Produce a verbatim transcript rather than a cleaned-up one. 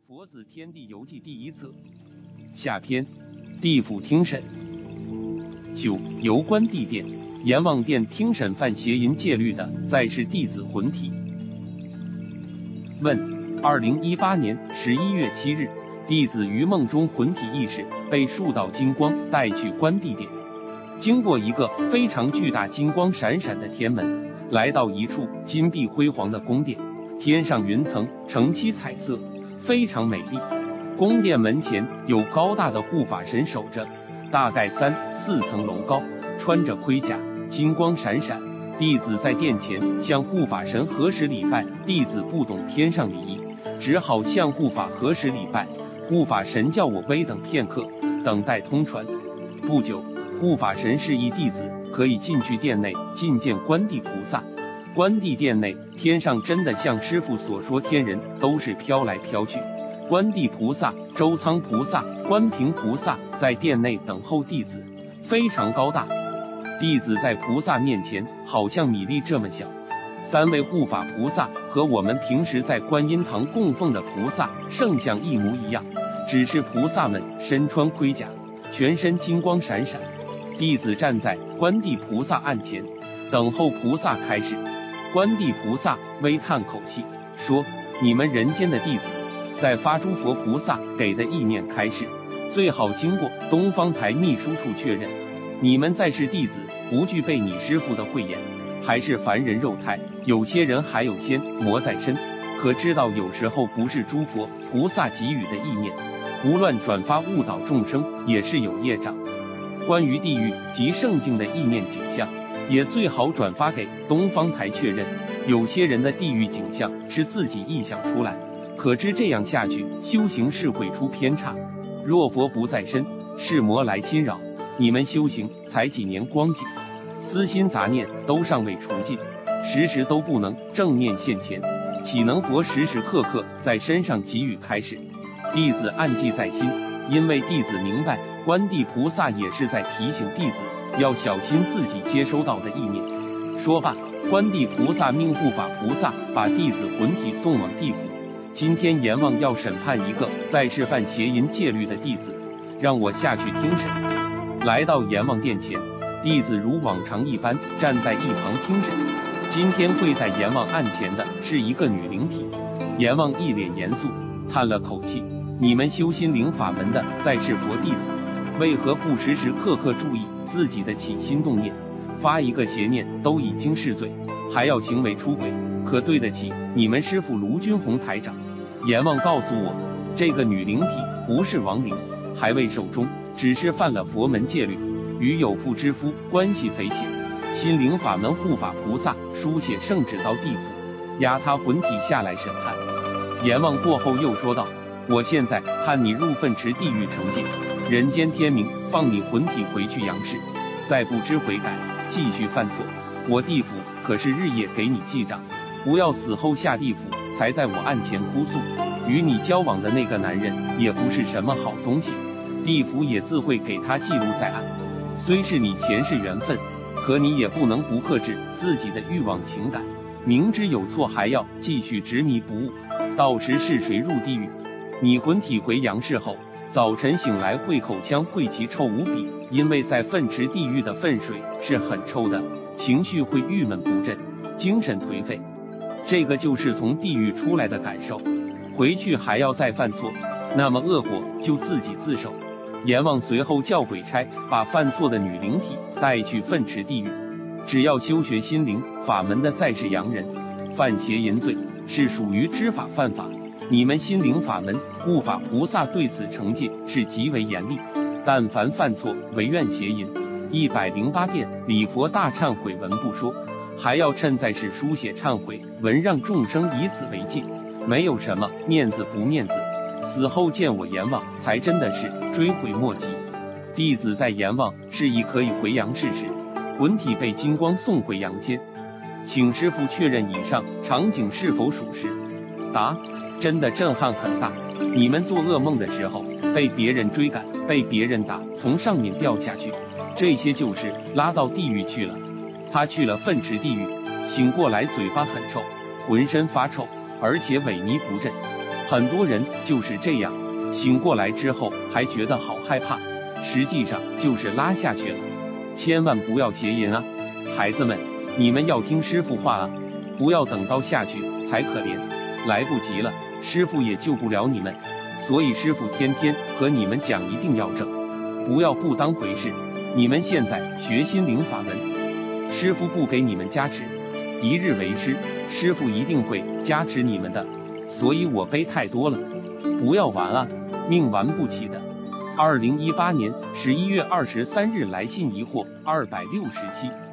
佛子天地游记第一册下篇，地府听审。九、游关帝殿，阎王殿听审犯邪淫戒律的在世弟子魂体。问：二零一八年十一月七日，弟子于梦中魂体意识被数道金光带去关帝殿，经过一个非常巨大、金光闪闪的天门，来到一处金碧辉煌的宫殿，天上云层呈七彩色，非常美丽。宫殿门前有高大的护法神守着，大概三四层楼高，穿着盔甲，金光闪闪。弟子在殿前向护法神合十礼拜，弟子不懂天上礼仪，只好向护法合十礼拜。护法神叫我微等片刻，等待通传。不久，护法神示意弟子可以进去殿内觐见关帝菩萨。关帝殿内，天上真的像师父所说，天人都是飘来飘去。关帝菩萨、周仓菩萨、关平菩萨在殿内等候弟子，非常高大。弟子在菩萨面前好像米粒这么小。三位护法菩萨和我们平时在观音堂供奉的菩萨圣像一模一样，只是菩萨们身穿盔甲，全身金光闪闪。弟子站在关帝菩萨案前，等候菩萨开示。关帝菩萨微叹口气说：你们人间的弟子在发诸佛菩萨给的意念开示，最好经过东方台秘书处确认。你们在世弟子不具备你师父的慧眼，还是凡人肉胎，有些人还有仙魔在身，可知道有时候不是诸佛菩萨给予的意念，胡乱转发误导众生也是有业障。关于地狱及圣境的意念景象，也最好转发给东方台确认。有些人的地狱景象是自己臆想出来，可知这样下去修行是会出偏差。若佛不在身，是魔来侵扰，你们修行才几年光景，私心杂念都尚未除尽，时时都不能正念现前，岂能佛时时刻刻在身上给予开示？弟子暗记在心，因为弟子明白关帝菩萨也是在提醒弟子要小心自己接收到的意念。说罢，关帝菩萨命护法菩萨把弟子魂体送往地府。今天阎王要审判一个在世犯邪淫戒律的弟子，让我下去听审。来到阎王殿前，弟子如往常一般站在一旁听审。今天跪在阎王案前的是一个女灵体。阎王一脸严肃，叹了口气：你们修心灵法门的在世佛弟子，为何不时时刻刻注意自己的起心动念？发一个邪念都已经是罪，还要行为出轨，可对得起你们师父卢军宏台长？阎王告诉我，这个女灵体不是亡灵，还未寿终，只是犯了佛门戒律，与有妇之夫关系匪浅。心灵法门护法菩萨书写圣旨到地府，押他魂体下来审判。阎王过后又说道：我现在判你入粪池地狱惩戒，人间天明放你魂体回去阳世，再不知悔改，继续犯错，我地府可是日夜给你记账，不要死后下地府才在我案前哭诉。与你交往的那个男人也不是什么好东西，地府也自会给他记录在案。虽是你前世缘分，可你也不能不克制自己的欲望情感，明知有错还要继续执迷不悟，到时是谁入地狱？你魂体回阳世后，早晨醒来会口腔会奇臭无比，因为在粪池地狱的粪水是很臭的，情绪会郁闷不振，精神颓废，这个就是从地狱出来的感受。回去还要再犯错，那么恶果就自己自受。阎王随后叫鬼差把犯错的女灵体带去粪池地狱。只要修学心灵法门的在世阳人，犯邪淫罪是属于知法犯法，你们心灵法门护法菩萨对此惩戒是极为严厉。但凡犯错违愿邪淫，一百零八遍礼佛大忏悔文不说，还要趁在世书写忏悔文，让众生以此为戒。没有什么面子不面子，死后见我阎王才真的是追悔莫及。弟子在阎王示意可以回阳世时，魂体被金光送回阳间，请师父确认以上场景是否属实。答：真的震撼很大。你们做噩梦的时候被别人追赶，被别人打，从上面掉下去，这些就是拉到地狱去了。他去了粪池地狱，醒过来嘴巴很臭，浑身发臭，而且萎靡不振。 很多人就是这样，醒过来之后还觉得好害怕，实际上就是拉下去了。千万不要邪淫啊！孩子们，你们要听师傅话啊，不要等到下去才可怜，来不及了，师傅也救不了你们。所以师傅天天和你们讲，一定要正，不要不当回事。你们现在学心灵法门，师傅不给你们加持，一日为师，师傅一定会加持你们的。所以我背太多了，不要玩啊，命玩不起的。二零一八年十一月二十三日来信疑惑二百六十七。